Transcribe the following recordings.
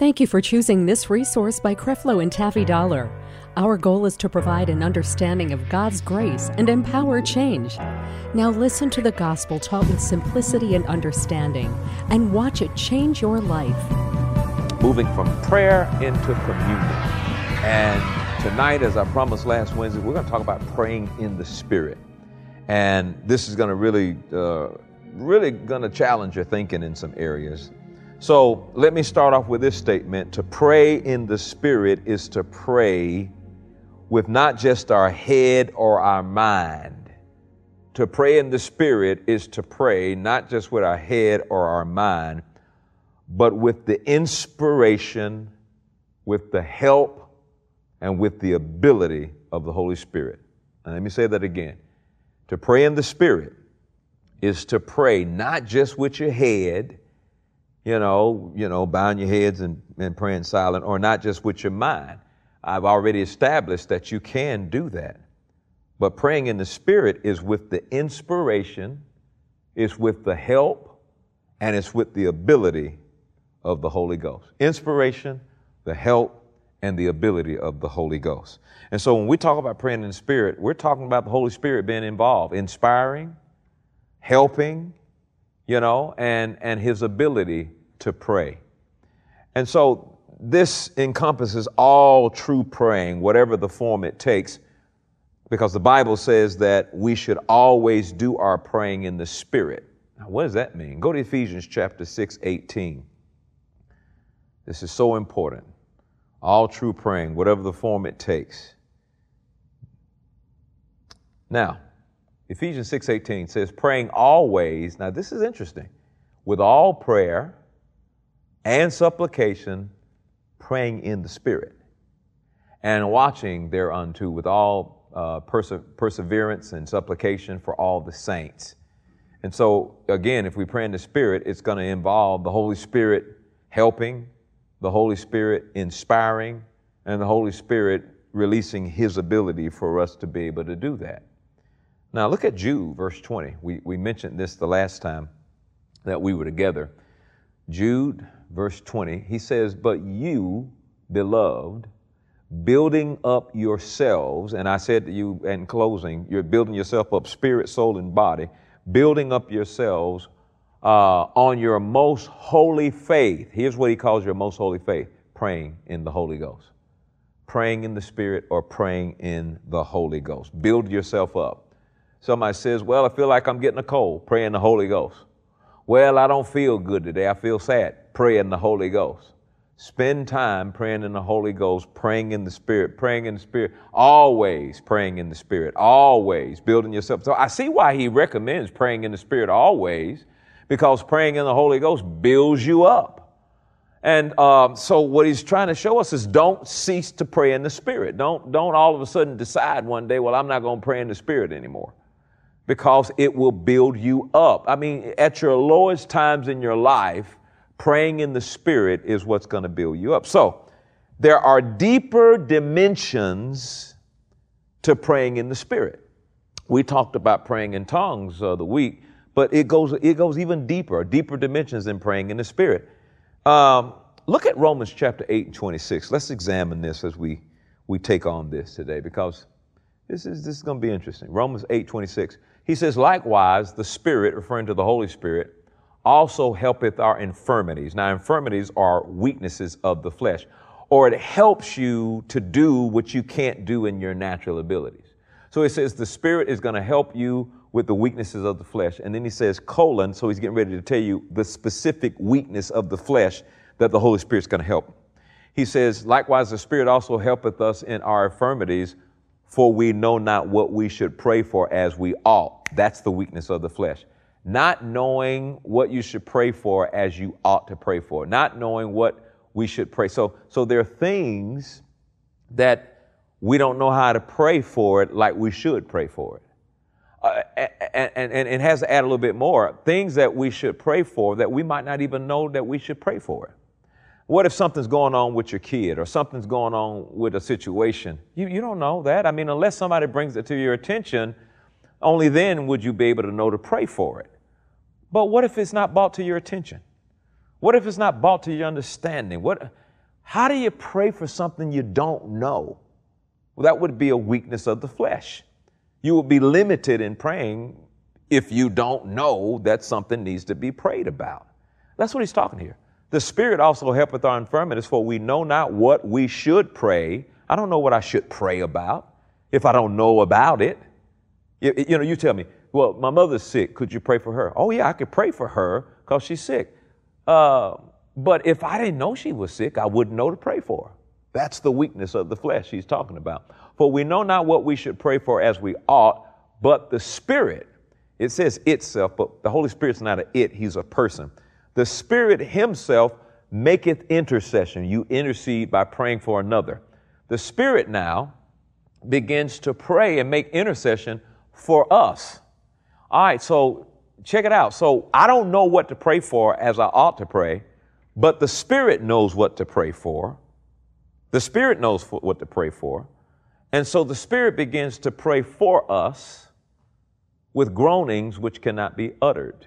Thank you for choosing this resource by Creflo and Taffy Dollar. Our goal is to provide an understanding of God's grace and empower change. Now listen to the gospel taught with simplicity and understanding, and watch it change your life. Moving from prayer into communion. And tonight, as I promised last Wednesday, we're going to talk about praying in the Spirit. And this is going to really going to challenge your thinking in some areas. So let me start off with this statement. To pray in the Spirit is to pray with not just our head or our mind. To pray in the Spirit is to pray not just with our head or our mind, but with the inspiration, with the help, and with the ability of the Holy Spirit. And let me say that again. To pray in the Spirit is to pray not just with your head, bowing your heads and praying silent, or not just with your mind. I've already established that you can do that. But praying in the Spirit is with the inspiration, it's with the help, and it's with the ability of the Holy Ghost. Inspiration, the help, and the ability of the Holy Ghost. And so when we talk about praying in the Spirit, we're talking about the Holy Spirit being involved, inspiring, helping, and His ability to pray. And so this encompasses all true praying, whatever the form it takes, because the Bible says that we should always do our praying in the Spirit. Now, what does that mean? Go to Ephesians chapter 6:18. This is so important. All true praying, whatever the form it takes. Now, Ephesians 6:18 says, praying always, now this is interesting, with all prayer and supplication, praying in the Spirit, and watching thereunto with all perseverance and supplication for all the saints. And so, again, if we pray in the Spirit, it's going to involve the Holy Spirit helping, the Holy Spirit inspiring, and the Holy Spirit releasing His ability for us to be able to do that. Now look at Jude, verse 20. We mentioned this the last time that we were together. Jude, verse 20, he says, but you, beloved, building up yourselves, and I said to you in closing, you're building yourself up, spirit, soul, and body, building up yourselves on your most holy faith. Here's what he calls your most holy faith: praying in the Holy Ghost. Praying in the Spirit or praying in the Holy Ghost. Build yourself up. Somebody says, well, I feel like I'm getting a cold. Pray in the Holy Ghost. Well, I don't feel good today. I feel sad. Pray in the Holy Ghost. Spend time praying in the Holy Ghost, praying in the Spirit, praying in the Spirit, always praying in the Spirit, always building yourself. So I see why he recommends praying in the Spirit always, because praying in the Holy Ghost builds you up. And so what he's trying to show us is don't cease to pray in the Spirit. Don't all of a sudden decide one day, well, I'm not going to pray in the Spirit anymore, because it will build you up. I mean, at your lowest times in your life, praying in the Spirit is what's going to build you up. So there are deeper dimensions to praying in the Spirit. We talked about praying in tongues the week, but it goes even deeper dimensions in praying in the Spirit. Look at Romans chapter 8:26. Let's examine this as we take on this today, because this is going to be interesting. Romans 8:26. He says, likewise, the Spirit, referring to the Holy Spirit, also helpeth our infirmities. Now, infirmities are weaknesses of the flesh, or it helps you to do what you can't do in your natural abilities. So it says the Spirit is going to help you with the weaknesses of the flesh. And then he says, so he's getting ready to tell you the specific weakness of the flesh that the Holy Spirit's going to help. He says, likewise, the Spirit also helpeth us in our infirmities, for we know not what we should pray for as we ought. That's the weakness of the flesh. Not knowing what you should pray for as you ought to pray for. Not knowing what we should pray. So there are things that we don't know how to pray for it like we should pray for it. And it has to add a little bit more. Things that we should pray for that we might not even know that we should pray for it. What if something's going on with your kid, or something's going on with a situation? You don't know that. I mean, unless somebody brings it to your attention, only then would you be able to know to pray for it. But what if it's not brought to your attention? What if it's not brought to your understanding? How do you pray for something you don't know? Well, that would be a weakness of the flesh. You will be limited in praying if you don't know that something needs to be prayed about. That's what he's talking here. The Spirit also helpeth our infirmities, for we know not what we should pray. I don't know what I should pray about if I don't know about it. You tell me, well, my mother's sick. Could you pray for her? Oh, yeah, I could pray for her because she's sick. But if I didn't know she was sick, I wouldn't know to pray for her. That's the weakness of the flesh he's talking about. For we know not what we should pray for as we ought, but the Spirit, it says itself, but the Holy Spirit's not an it, he's a person. The Spirit himself maketh intercession. You intercede by praying for another. The Spirit now begins to pray and make intercession for us. All right, so check it out. So I don't know what to pray for as I ought to pray, but the Spirit knows what to pray for. The Spirit knows what to pray for. And so the Spirit begins to pray for us with groanings which cannot be uttered.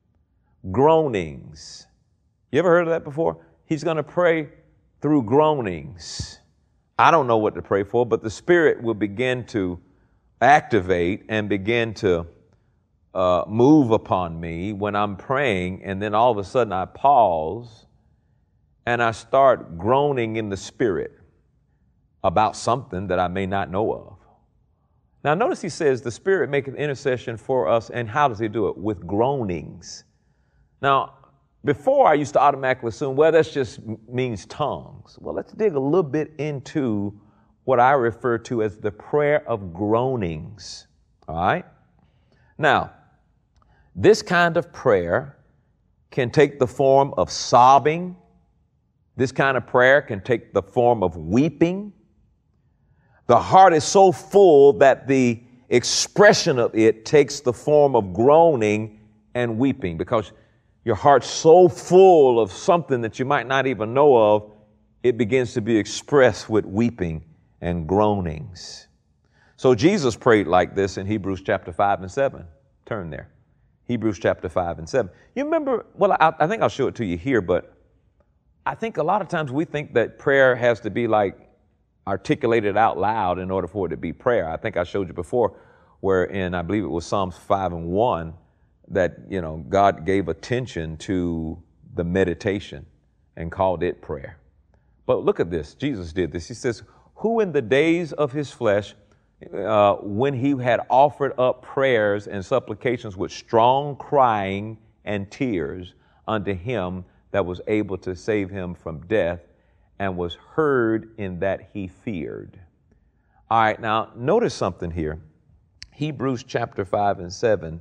Groanings. You ever heard of that before? He's going to pray through groanings. I don't know what to pray for, but the Spirit will begin to activate and begin to move upon me when I'm praying, and then all of a sudden I pause and I start groaning in the Spirit about something that I may not know of. Now notice he says the Spirit maketh intercession for us, and how does he do it? With groanings. Now, before I used to automatically assume, well, that just means tongues. Well, let's dig a little bit into what I refer to as the prayer of groanings. All right? Now, this kind of prayer can take the form of sobbing. This kind of prayer can take the form of weeping. The heart is so full that the expression of it takes the form of groaning and weeping, because your heart's so full of something that you might not even know of, it begins to be expressed with weeping and groanings. So Jesus prayed like this in Hebrews chapter 5 and 7. Turn there. Hebrews chapter 5 and 7. You remember, well, I think I'll show it to you here, but I think a lot of times we think that prayer has to be like articulated out loud in order for it to be prayer. I think I showed you before where in, I believe it was Psalms 5 and 1, that, God gave attention to the meditation and called it prayer. But look at this. Jesus did this. He says, who in the days of his flesh, when he had offered up prayers and supplications with strong crying and tears unto him that was able to save him from death, and was heard in that he feared. All right, now notice something here. Hebrews chapter 5 and 7,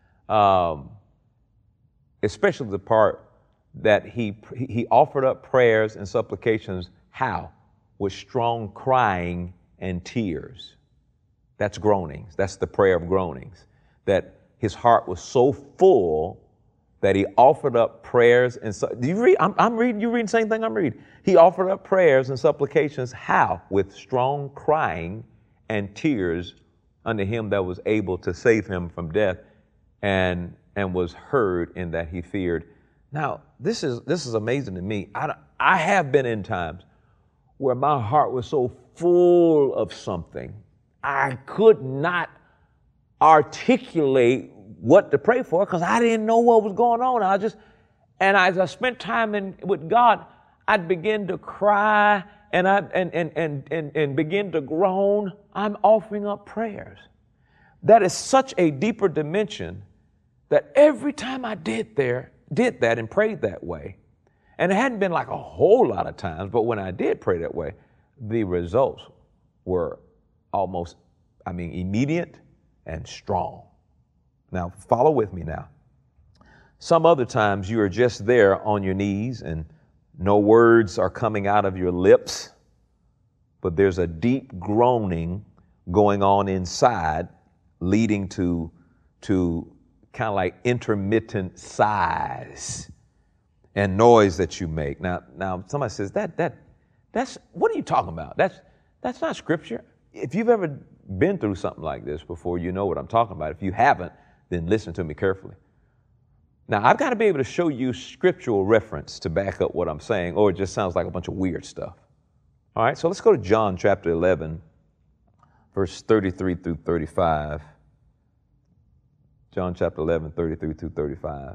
especially the part that he offered up prayers and supplications. How? With strong crying and tears. That's groanings. That's the prayer of groanings. That his heart was so full that he offered up prayers and do you read? I'm reading. You reading the same thing I'm reading. He offered up prayers and supplications. How? With strong crying and tears unto him that was able to save him from death, and was heard in that he feared. Now, this is amazing to me. I have been in times where my heart was so full of something, I could not articulate what to pray for because I didn't know what was going on. And as I spent time with God, I'd begin to cry and begin to groan. I'm offering up prayers. That is such a deeper dimension that every time I did that and prayed that way, and it hadn't been like a whole lot of times, but when I did pray that way, the results were almost, immediate and strong. Now, follow with me now. Some other times you are just there on your knees and no words are coming out of your lips, but there's a deep groaning going on inside, leading to kind of like intermittent sighs and noise that you make. Now somebody says that's what are you talking about? That's not scripture. If you've ever been through something like this before, you know what I'm talking about. If you haven't, then listen to me carefully. Now, I've got to be able to show you scriptural reference to back up what I'm saying, or it just sounds like a bunch of weird stuff. All right, so let's go to John chapter 11, verse 33 through 35. John chapter 11, 33 through 35.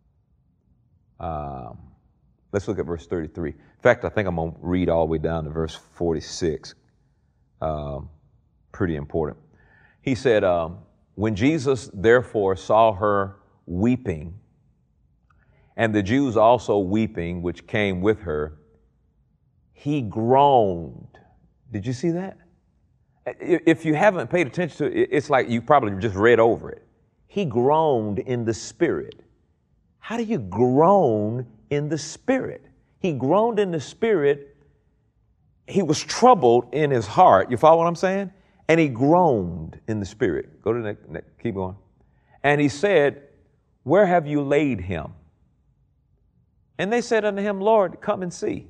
Let's look at verse 33. In fact, I think I'm going to read all the way down to verse 46. Pretty important. He said, when Jesus therefore saw her weeping, and the Jews also weeping, which came with her, he groaned. Did you see that? If you haven't paid attention to it, it's like you probably just read over it. He groaned in the Spirit. How do you groan in the Spirit? He groaned in the Spirit. He was troubled in his heart. You follow what I'm saying? And he groaned in the Spirit. Go to the next, keep going. And he said, where have you laid him? And they said unto him, Lord, come and see.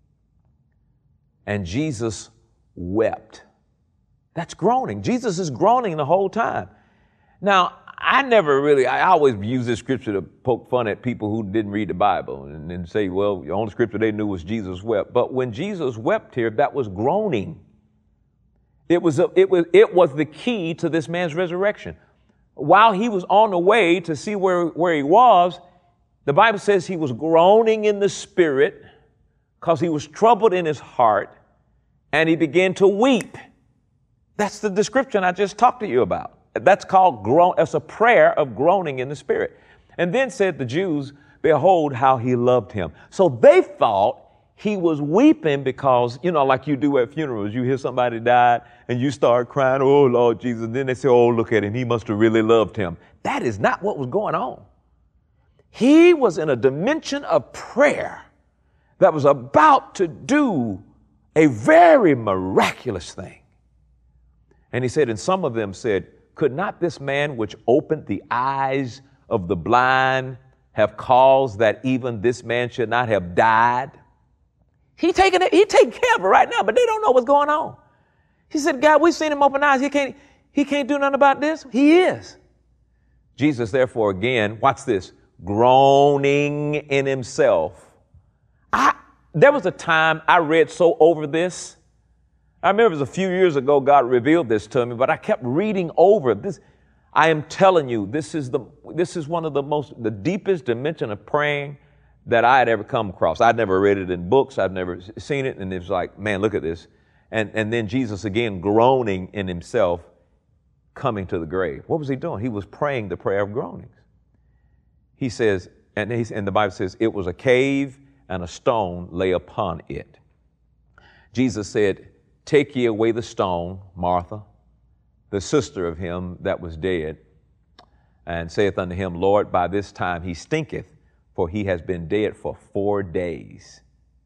And Jesus wept. That's groaning. Jesus is groaning the whole time. Now, I always use this scripture to poke fun at people who didn't read the Bible and say, well, the only scripture they knew was Jesus wept. But when Jesus wept here, that was groaning. It was the key to this man's resurrection. While he was on the way to see where he was, the Bible says he was groaning in the Spirit because he was troubled in his heart, and he began to weep. That's the description I just talked to you about. That's called groan. That's a prayer of groaning in the Spirit. And then said the Jews, behold how he loved him. So they thought he was weeping because, like you do at funerals, you hear somebody died and you start crying, oh Lord Jesus. And then they say, oh, look at him. He must have really loved him. That is not what was going on. He was in a dimension of prayer that was about to do a very miraculous thing. And he said, and some of them said, could not this man which opened the eyes of the blind have caused that even this man should not have died? He taking care of it right now, but they don't know what's going on. He said, God, we've seen him open eyes. He can't do nothing about this. He is. Jesus, therefore, again, watch this, groaning in himself. There was a time I read so over this. I remember it was a few years ago God revealed this to me, but I kept reading over this. I am telling you, this is one of the deepest dimension of praying that I had ever come across. I'd never read it in books. I'd never seen it. And it was like, man, look at this. And then Jesus again groaning in himself, coming to the grave. What was he doing? He was praying the prayer of groanings. He says, and the Bible says, it was a cave and a stone lay upon it. Jesus said, take ye away the stone, Martha, the sister of him that was dead, and saith unto him, Lord, by this time he stinketh, for he has been dead for 4 days.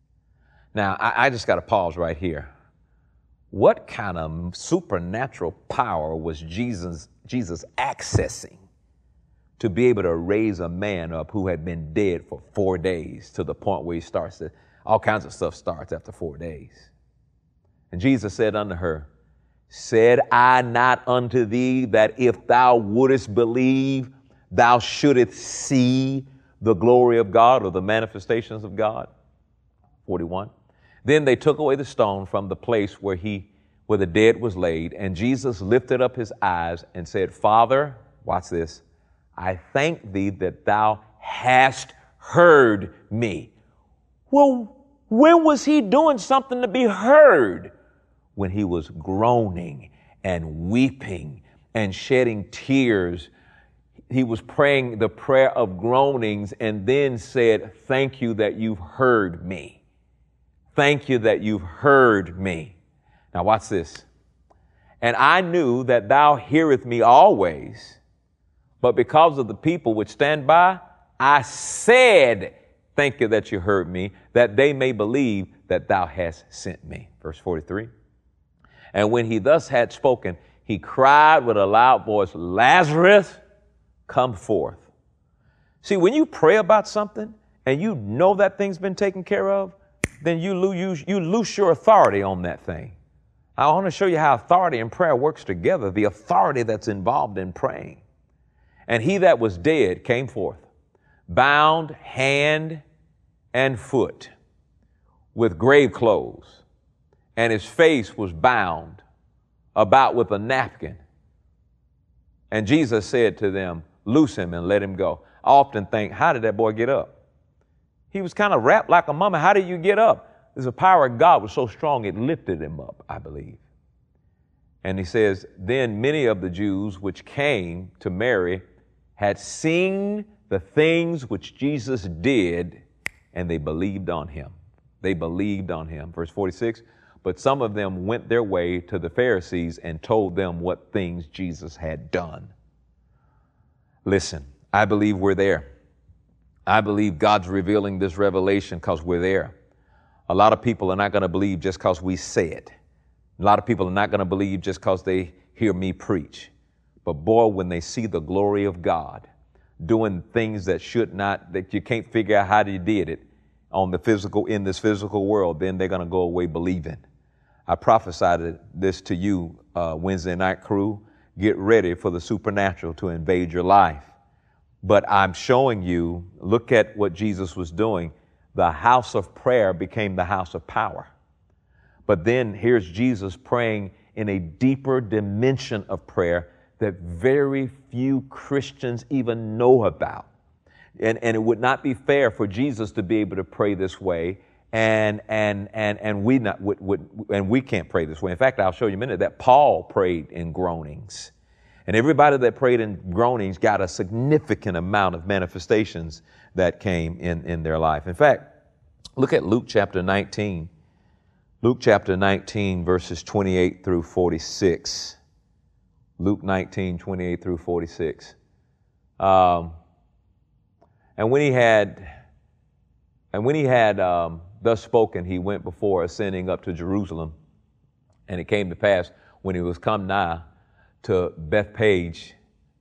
Now, I just got to pause right here. What kind of supernatural power was Jesus accessing to be able to raise a man up who had been dead for 4 days, to the point where he starts to, all kinds of stuff starts after 4 days. And Jesus said unto her, said I not unto thee that if thou wouldest believe, thou shouldest see the glory of God, or the manifestations of God? 41. Then they took away the stone from the place where the dead was laid, and Jesus lifted up his eyes and said, Father, watch this, I thank thee that thou hast heard me. Well, when was he doing something to be heard? When he was groaning and weeping and shedding tears. He was praying the prayer of groanings and then said, thank you that you've heard me. Thank you that you've heard me. Now watch this. And I knew that thou hearest me always, but because of the people which stand by, I said, thank you that you heard me, that they may believe that thou hast sent me. Verse 43. And when he thus had spoken, he cried with a loud voice, Lazarus, come forth. See, when you pray about something and you know that thing's been taken care of, then you lose your authority on that thing. I want to show you how authority and prayer works together, the authority that's involved in praying. And he that was dead came forth, bound hand and foot with grave clothes, and his face was bound about with a napkin. And Jesus said to them, loose him and let him go. I often think, how did that boy get up? He was kind of wrapped like a mummy. How did you get up? The power of God was so strong it lifted him up, I believe. And he says, then many of the Jews which came to Mary had seen the things which Jesus did, and they believed on him. They believed on him. Verse 46, but some of them went their way to the Pharisees and told them what things Jesus had done. Listen, I believe we're there. I believe God's revealing this revelation because we're there. A lot of people are not going to believe just because we say it. A lot of people are not going to believe just because they hear me preach. But boy, when they see the glory of God doing things that you can't figure out how you did it in this physical world, then they're going to go away believing. I prophesied this to you, Wednesday night crew. Get ready for the supernatural to invade your life. But I'm showing you, look at what Jesus was doing. The house of prayer became the house of power. But then here's Jesus praying in a deeper dimension of prayer that very few Christians even know about. And it would not be fair for Jesus to be able to pray this way, and we can't pray this way. In fact, I'll show you in a minute that Paul prayed in groanings. And everybody that prayed in groanings got a significant amount of manifestations that came in their life. In fact, look at Luke chapter 19. Luke chapter 19, verses 28 through 46. Luke 19, 28 through 46. And when he had thus spoken, he went before ascending up to Jerusalem. And it came to pass when he was come nigh to Bethphage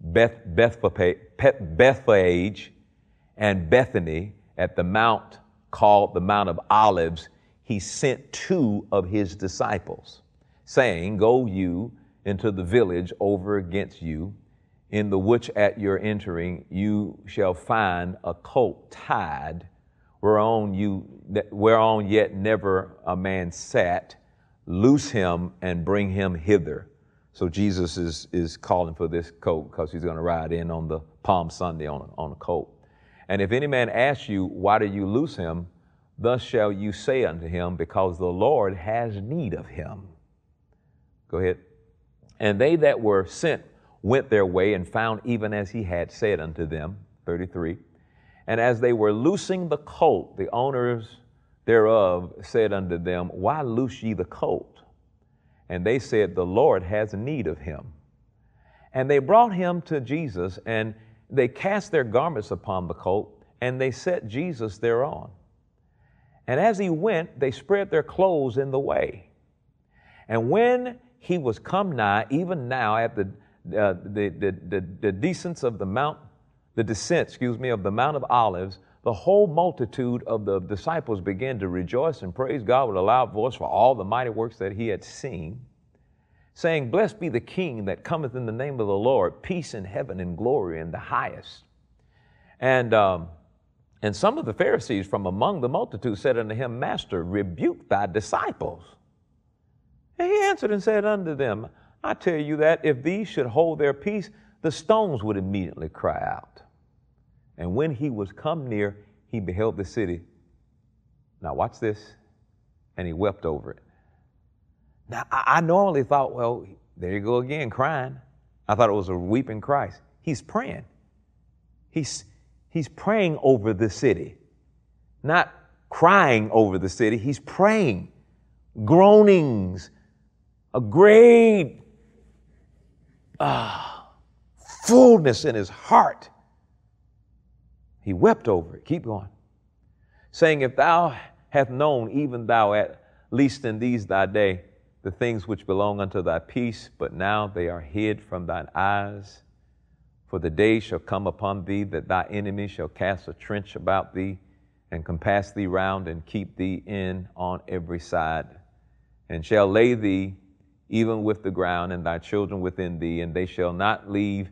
and Bethany at the mount called the Mount of Olives, he sent two of his disciples, saying, go you into the village over against you, in the which at your entering you shall find a colt tied, whereon yet never a man sat. Loose him and bring him hither. So Jesus is calling for this colt because he's going to ride in on the Palm Sunday on a colt. And if any man asks you, why do you loose him? Thus shall you say unto him, because the Lord has need of him. Go ahead. And they that were sent went their way and found even as he had said unto them. 33. And as they were loosing the colt, the owners thereof said unto them, why loose ye the colt? And they said, the Lord has need of him. And they brought him to Jesus, and they cast their garments upon the colt, and they set Jesus thereon. And as he went, they spread their clothes in the way. And when he was come nigh, even now at the descent of the Mount of Olives, the whole multitude of the disciples began to rejoice and praise God with a loud voice for all the mighty works that he had seen, saying, blessed be the King that cometh in the name of the Lord, peace in heaven and glory in the highest. And some of the Pharisees from among the multitude said unto him, Master, rebuke thy disciples. And he answered and said unto them, I tell you that if these should hold their peace, the stones would immediately cry out. And when he was come near, he beheld the city. Now watch this. And he wept over it. Now I normally thought, well, there you go again, crying. I thought it was a weeping Christ. He's praying. He's praying over the city, not crying over the city. He's praying, groanings, a great fullness in his heart. He wept over it. Keep going. Saying, if thou hast known, even thou at least in these thy day, the things which belong unto thy peace, but now they are hid from thine eyes. For the day shall come upon thee that thy enemy shall cast a trench about thee and compass thee round and keep thee in on every side, and shall lay thee even with the ground and thy children within thee, and they shall not leave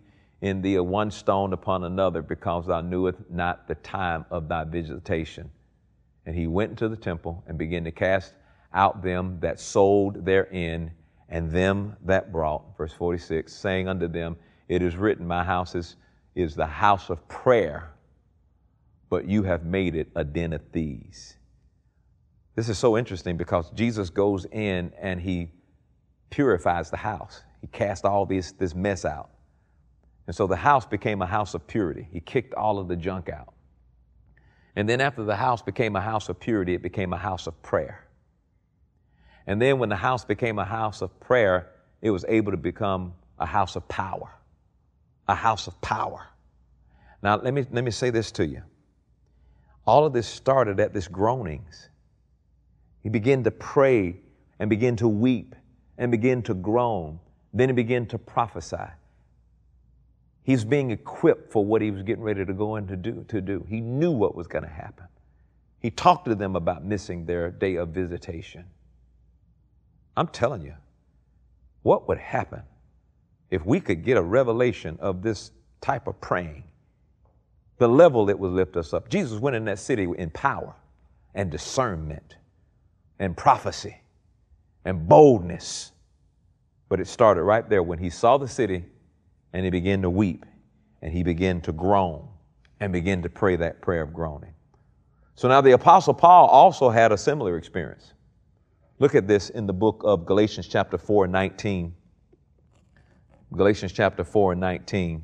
in thee one stone upon another, because thou knewest not the time of thy visitation. And he went into the temple and began to cast out them that sold therein, and them that brought, verse 46, saying unto them, it is written, my house is the house of prayer, but you have made it a den of thieves. This is so interesting because Jesus goes in and he purifies the house. He cast all this mess out. And so the house became a house of purity. He kicked all of the junk out. And then after the house became a house of purity, it became a house of prayer. And then when the house became a house of prayer, it was able to become a house of power. A house of power. Now, let me say this to you. All of this started at this groanings. He began to pray and began to weep and began to groan. Then he began to prophesy. He's being equipped for what he was getting ready to go in to do. He knew what was going to happen. He talked to them about missing their day of visitation. I'm telling you, what would happen if we could get a revelation of this type of praying? The level that would lift us up. Jesus went in that city in power and discernment and prophecy and boldness. But it started right there when he saw the city and he began to weep and he began to groan and began to pray that prayer of groaning. So now the Apostle Paul also had a similar experience. Look at this in the book of Galatians chapter 4:19. Galatians chapter 4:19.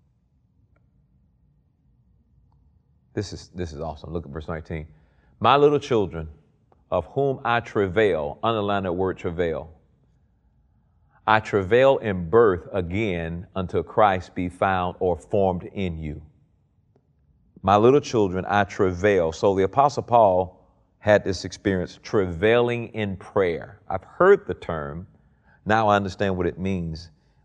This is awesome. Look at verse 19. My little children, of whom I travail, underline that word travail. I travail in birth again until Christ be found or formed in you. My little children, I travail. So the Apostle Paul had this experience, travailing in prayer. I've heard the term. Now I understand what it means.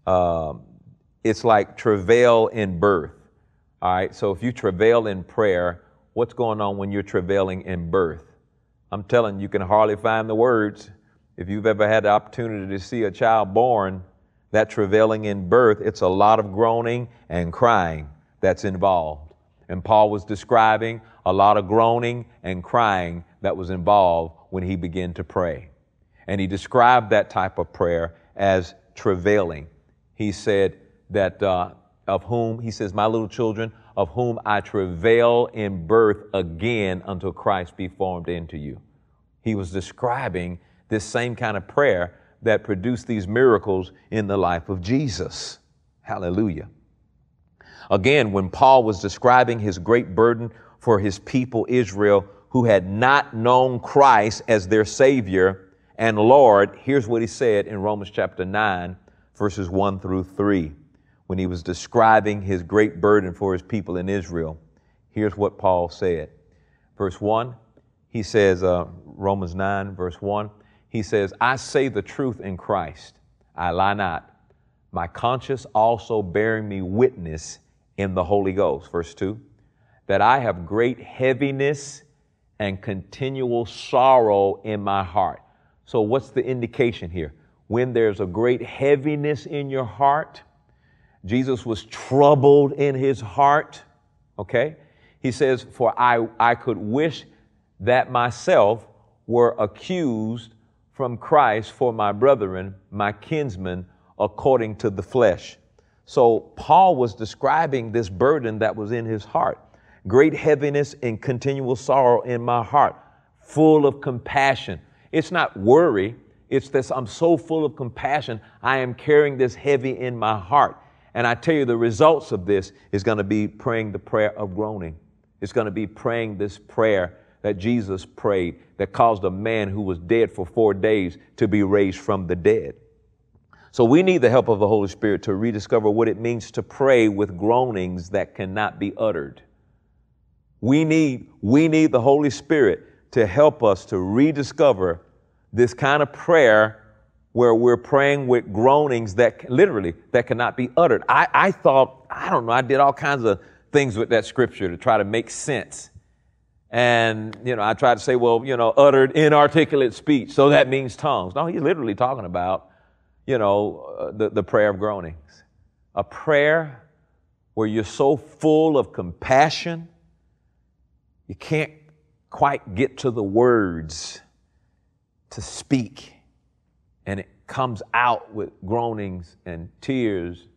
It's like travail in birth. All right, so if you travail in prayer, what's going on when you're travailing in birth? I'm telling you, you can hardly find the words. If you've ever had the opportunity to see a child born, that travailing in birth, it's a lot of groaning and crying that's involved. And Paul was describing a lot of groaning and crying that was involved when he began to pray. And he described that type of prayer as travailing. He said that he says, my little children, of whom I travail in birth again until Christ be formed into you. He was describing this same kind of prayer that produced these miracles in the life of Jesus. Hallelujah. Again, when Paul was describing his great burden for his people Israel, who had not known Christ as their Savior and Lord, here's what he said in Romans chapter 9, verses 1 through 3. When he was describing his great burden for his people in Israel, here's what Paul said. Verse 1, he says, Romans 9, verse 1, he says, I say the truth in Christ, I lie not, my conscience also bearing me witness in the Holy Ghost. Verse 2, that I have great heaviness and continual sorrow in my heart. So what's the indication here? When there's a great heaviness in your heart, Jesus was troubled in his heart, okay? He says, for I could wish that myself were accused from Christ for my brethren, my kinsmen, according to the flesh. So Paul was describing this burden that was in his heart. Great heaviness and continual sorrow in my heart, full of compassion. It's not worry. It's this, I'm so full of compassion. I am carrying this heavy in my heart. And I tell you, the results of this is going to be praying the prayer of groaning. It's going to be praying this prayer that Jesus prayed that caused a man who was dead for 4 days to be raised from the dead. So we need the help of the Holy Spirit to rediscover what it means to pray with groanings that cannot be uttered. We need the Holy Spirit to help us to rediscover this kind of prayer where we're praying with groanings that cannot be uttered. I did all kinds of things with that scripture to try to make sense. And, I tried to say, uttered inarticulate speech. So that means tongues. No, he's literally talking about, the prayer of groanings. A prayer where you're so full of compassion, you can't quite get to the words to speak. And it comes out with groanings and tears.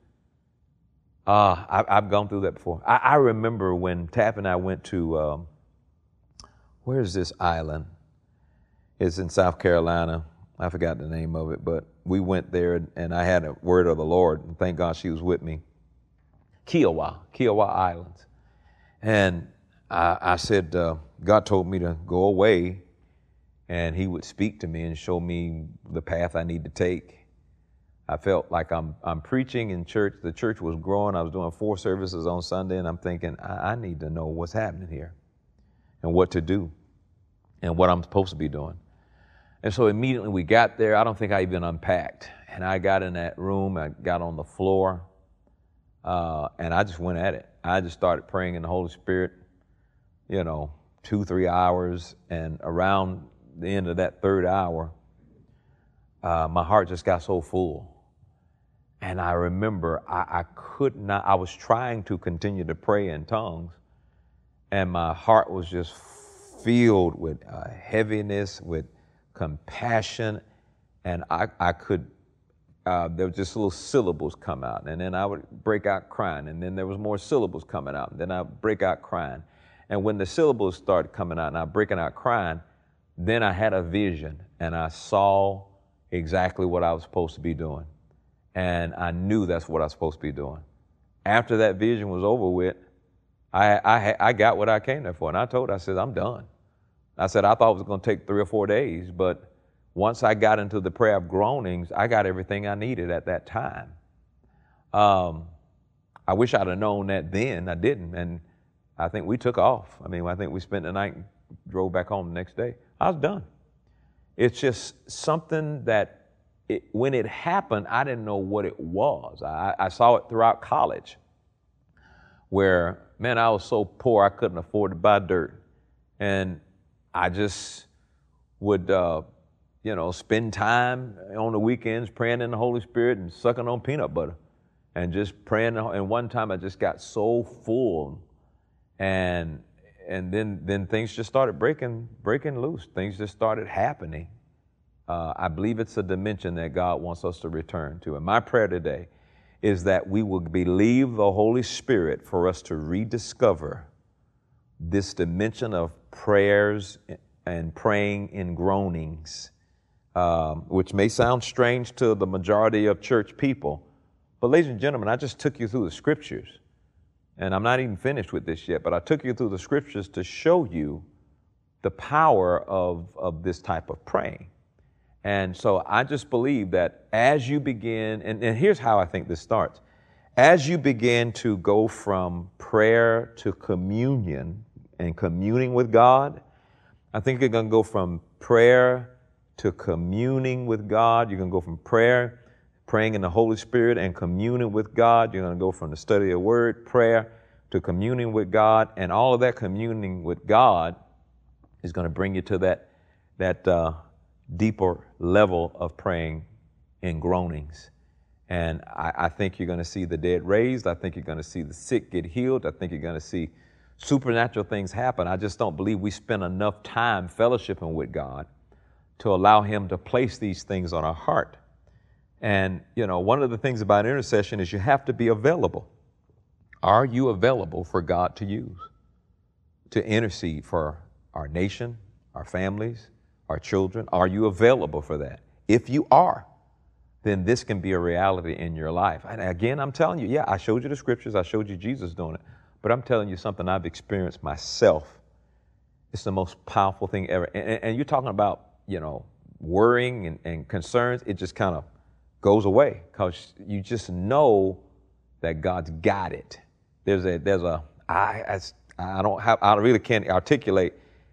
I've gone through that before. I remember when Tap and I went to, where's this island? It's in South Carolina. I forgot the name of it, but we went there and I had a word of the Lord, and thank God she was with me. Kiowa Islands. And I said, God told me to go away and he would speak to me and show me the path I need to take. I felt like I'm preaching in church. The church was growing. I was doing 4 services on Sunday, and I'm thinking, I need to know what's happening here and what to do and what I'm supposed to be doing. And so immediately we got there. I don't think I even unpacked. And I got in that room. I got on the floor, and I just went at it. I just started praying in the Holy Spirit, 2-3 hours. And around the end of that 3rd hour, my heart just got so full. And I remember I could not, I was trying to continue to pray in tongues, and my heart was just filled with heaviness, with compassion, and I could, there were just little syllables come out, and then I would break out crying, and then there was more syllables coming out, and then I would break out crying. And when the syllables started coming out and I breaking out crying, then I had a vision, and I saw exactly what I was supposed to be doing. And I knew that's what I was supposed to be doing. After that vision was over with, I got what I came there for. And I said, I'm done. I said, I thought it was going to take 3 or 4 days, but once I got into the prayer of groanings, I got everything I needed at that time. I wish I'd have known that then. I didn't. And I think we took off. I think we spent the night and drove back home the next day. I was done. It's just something that when it happened, I didn't know what it was. I saw it throughout college where, man, I was so poor I couldn't afford to buy dirt. And I just would, spend time on the weekends praying in the Holy Spirit and sucking on peanut butter and just praying. And one time I just got so full, and then things just started breaking loose. Things just started happening. I believe it's a dimension that God wants us to return to. And my prayer today is that we will believe the Holy Spirit for us to rediscover this dimension of prayers and praying in groanings, which may sound strange to the majority of church people. But ladies and gentlemen, I just took you through the scriptures. And I'm not even finished with this yet, but I took you through the scriptures to show you the power of this type of praying. And so I just believe that as you begin, and here's how I think this starts. As you begin to go from prayer to communion and communing with God, I think you're going to go from prayer to communing with God. You're going to go from praying in the Holy Spirit and communing with God. You're going to go from the study of the Word, prayer, to communing with God. And all of that communing with God is going to bring you to that deeper level of praying in groanings. And I think you're going to see the dead raised. I think you're going to see the sick get healed. I think you're going to see supernatural things happen. I just don't believe we spend enough time fellowshipping with God to allow Him to place these things on our heart. And, one of the things about intercession is you have to be available. Are you available for God to use to intercede for our nation, our families, our children? Are you available for that? If you are, then this can be a reality in your life. And again, I'm telling you, I showed you the scriptures, I showed you Jesus doing it, but I'm telling you something I've experienced myself. It's the most powerful thing ever. And you're talking about, worrying and concerns, it just kind of goes away because you just know that God's got it. I really can't articulate,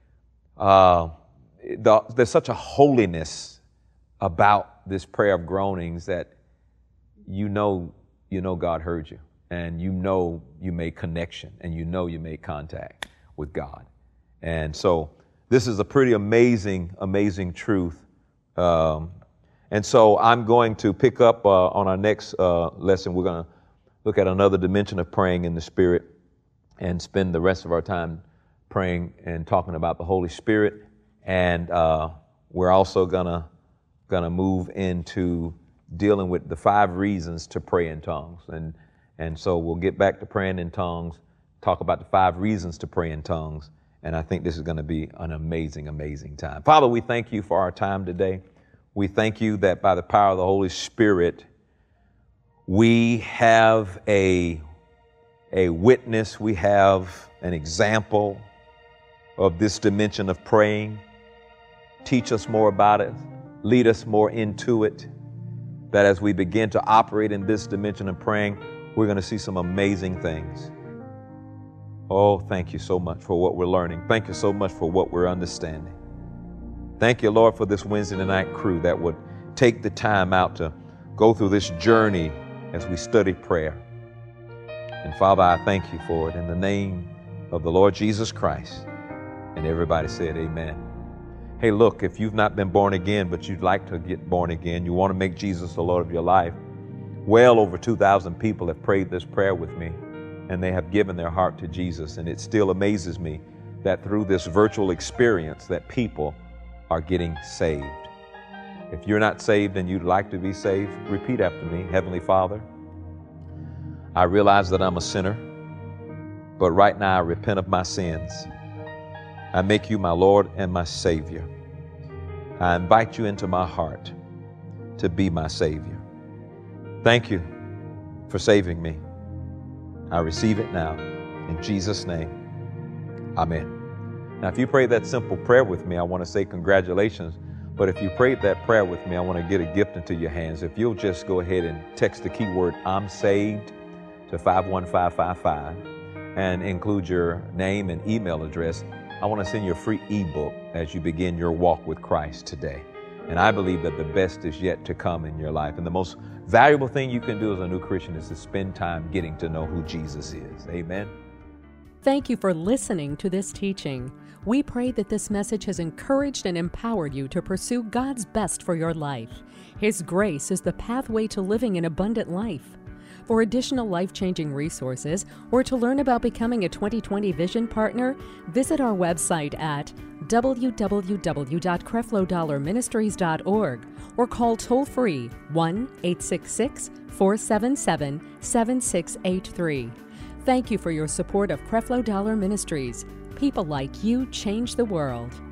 there's such a holiness about this prayer of groanings that you know God heard you, and you made connection, and you made contact with God. And so this is a pretty amazing truth. And so I'm going to pick up on our next lesson. We're going to look at another dimension of praying in the Spirit and spend the rest of our time praying and talking about the Holy Spirit. And we're also gonna move into dealing with the 5 reasons to pray in tongues. And so we'll get back to praying in tongues, talk about the 5 reasons to pray in tongues. And I think this is going to be an amazing, amazing time. Father, we thank you for our time today. We thank you that by the power of the Holy Spirit, we have a witness, we have an example of this dimension of praying. Teach us more about it. Lead us more into it. That as we begin to operate in this dimension of praying, we're going to see some amazing things. Oh, thank you so much for what we're learning. Thank you so much for what we're understanding. Thank you, Lord, for this Wednesday night crew that would take the time out to go through this journey as we study prayer. And Father, I thank you for it in the name of the Lord Jesus Christ. And everybody said amen. Hey, look, if you've not been born again, but you'd like to get born again, you want to make Jesus the Lord of your life, well over 2,000 people have prayed this prayer with me, and they have given their heart to Jesus. And it still amazes me that through this virtual experience that people are getting saved. If you're not saved and you'd like to be saved, repeat after me. Heavenly Father, I realize that I'm a sinner, but right now I repent of my sins. I make you my Lord and my Savior. I invite you into my heart to be my Savior. Thank you for saving me. I receive it now in Jesus' name. Amen. Now, if you prayed that simple prayer with me, I want to say congratulations. But if you prayed that prayer with me, I want to get a gift into your hands. If you'll just go ahead and text the keyword I'm saved to 51555 and include your name and email address, I want to send you a free ebook as you begin your walk with Christ today. And I believe that the best is yet to come in your life. And the most valuable thing you can do as a new Christian is to spend time getting to know who Jesus is. Amen. Thank you for listening to this teaching. We pray that this message has encouraged and empowered you to pursue God's best for your life. His grace is the pathway to living an abundant life. For additional life-changing resources or to learn about becoming a 2020 Vision Partner, visit our website at www.creflodollarministries.org or call toll-free 1-866-477-7683. Thank you for your support of Creflo Dollar Ministries. People like you change the world.